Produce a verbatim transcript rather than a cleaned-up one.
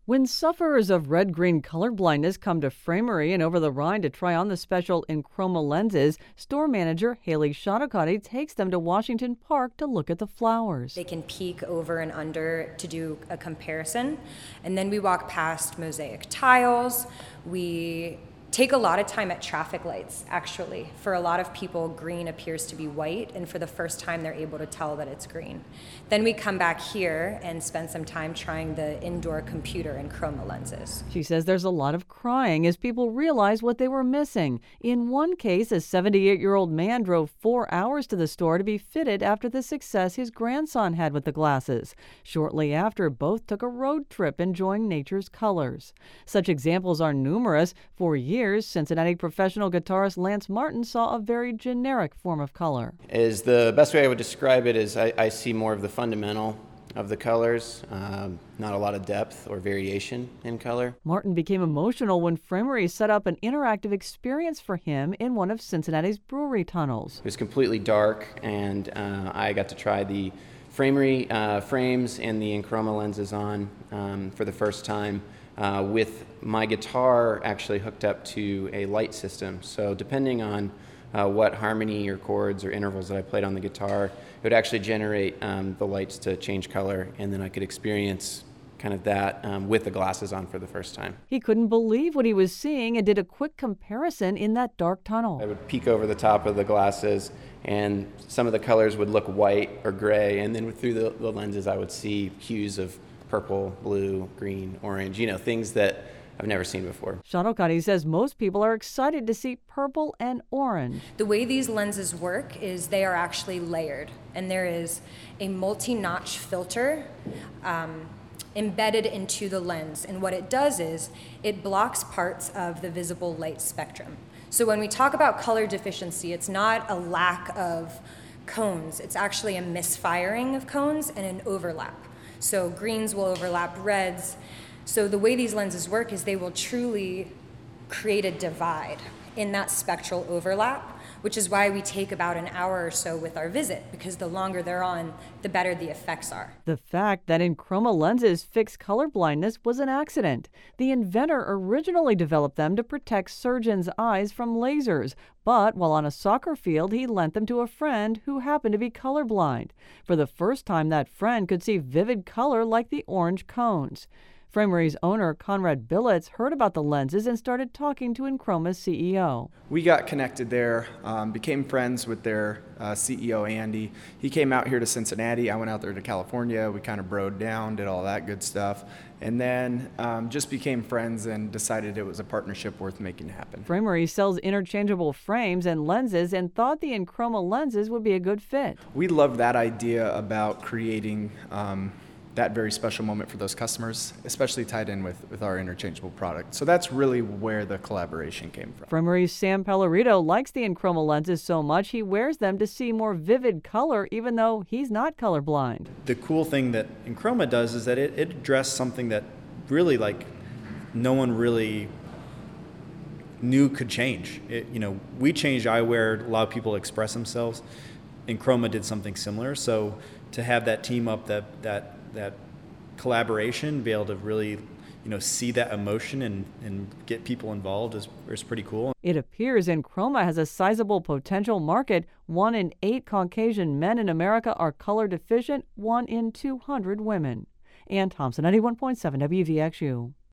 When sufferers of red-green color blindness come to Framery and Over the Rhine to try on the special Enchroma lenses, store manager Haley Shotokati takes them to Washington Park to look at the flowers. They can peek over and under to do a comparison, and then we walk past mosaic tiles. We take a lot of time at traffic lights, actually. For a lot of people, green appears to be white, and for the first time, they're able to tell that it's green. Then we come back here and spend some time trying the indoor computer Enchroma lenses. She says there's a lot of crying as people realize what they were missing. In one case, a seventy-eight-year-old man drove four hours to the store to be fitted after the success his grandson had with the glasses. Shortly after, both took a road trip enjoying nature's colors. Such examples are numerous. For years, Cincinnati professional guitarist Lance Martin saw a very generic form of color. Is the best way I would describe it is I, I see more of the fundamental of the colors, um, not a lot of depth or variation in color. Martin became emotional when Framery set up an interactive experience for him in one of Cincinnati's brewery tunnels. It was completely dark, and uh, I got to try the Framery uh, frames and the Enchroma lenses on um, for the first time. Uh, with my guitar actually hooked up to a light system. So depending on uh, what harmony or chords or intervals that I played on the guitar, it would actually generate um, the lights to change color, and then I could experience kind of that um, with the glasses on for the first time. He couldn't believe what he was seeing and did a quick comparison in that dark tunnel. I would peek over the top of the glasses, and some of the colors would look white or gray, and then through the, the lenses I would see hues of purple, blue, green, orange, you know, things that I've never seen before. Shotokati says most people are excited to see purple and orange. The way these lenses work is they are actually layered, and there is a multi-notch filter um, embedded into the lens. And what it does is it blocks parts of the visible light spectrum. So when we talk about color deficiency, it's not a lack of cones. It's actually a misfiring of cones and an overlap. So greens will overlap reds. So the way these lenses work is they will truly create a divide in that spectral overlap, which is why we take about an hour or so with our visit, because the longer they're on, the better the effects are. The fact that Enchroma lenses fix color blindness was an accident. The inventor originally developed them to protect surgeons' eyes from lasers, but while on a soccer field, he lent them to a friend who happened to be colorblind. For the first time, that friend could see vivid color like the orange cones. Framery's owner, Conrad Billets, heard about the lenses and started talking to Enchroma's C E O. We got connected there, um, became friends with their uh, C E O, Andy. He came out here to Cincinnati. I went out there to California. We kind of broed down, did all that good stuff, and then um, just became friends and decided it was a partnership worth making happen. Framery sells interchangeable frames and lenses and thought the Enchroma lenses would be a good fit. We loved that idea about creating um, that very special moment for those customers, especially tied in with, with our interchangeable product. So that's really where the collaboration came from. Framery's Sam Pellerito likes the Enchroma lenses so much he wears them to see more vivid color even though he's not colorblind. The cool thing that Enchroma does is that it, it addressed something that really like no one really knew could change. It, you know, we changed eyewear, allow people to express themselves. Enchroma did something similar. So to have that team up, that that that collaboration, be able to really, you know, see that emotion and, and get people involved is, is pretty cool. It appears Enchroma has a sizable potential market. One in eight Caucasian men in America are color deficient, one in two hundred women. Ann Thompson, ninety-one point seven W V X U.